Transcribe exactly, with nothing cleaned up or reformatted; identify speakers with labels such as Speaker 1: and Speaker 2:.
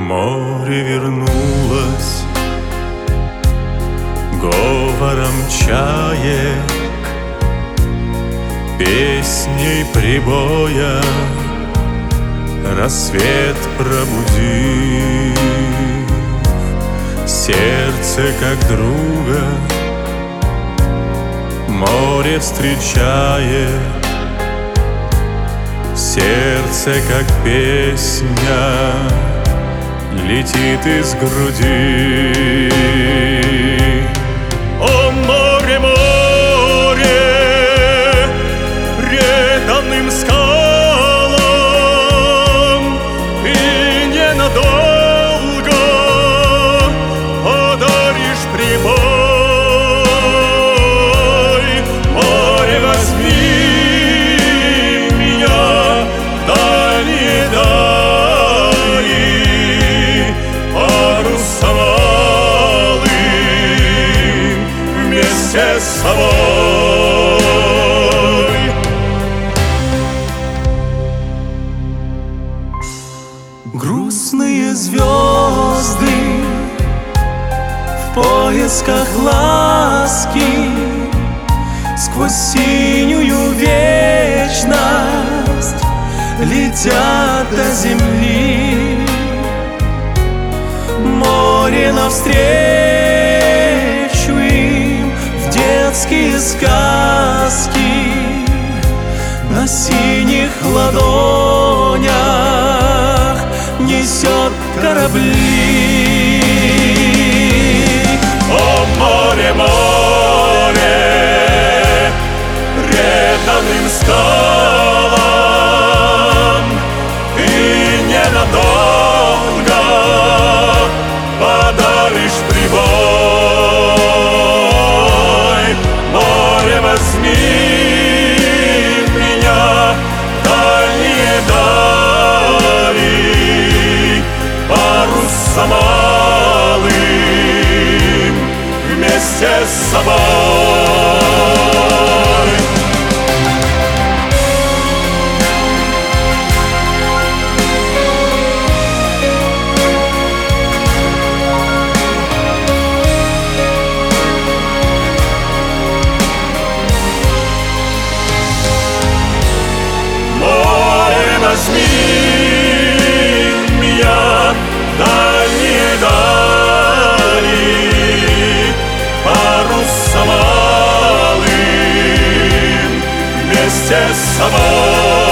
Speaker 1: Море вернулось говором чаек, песней прибоя рассвет пробудив. Сердце как друга море встречает, сердце как песня летит из груди. О, море, море, преданным скалам, и ненадолго подаришь прибой. Море, возьми меня в дальние дали, вместе с собой. Грустные звезды в поисках ласки сквозь синюю вечность летят до земли. Море навстречу им в детские сказки, на синих ладонях несет корабли. О, море, море, преданным скалам, ты ненадолго подаришь прибой. Море, возьми меня в дальние дали, парусом алым вместе с собой. Возьми меня в дальние дали, парусом алым вместе с собой.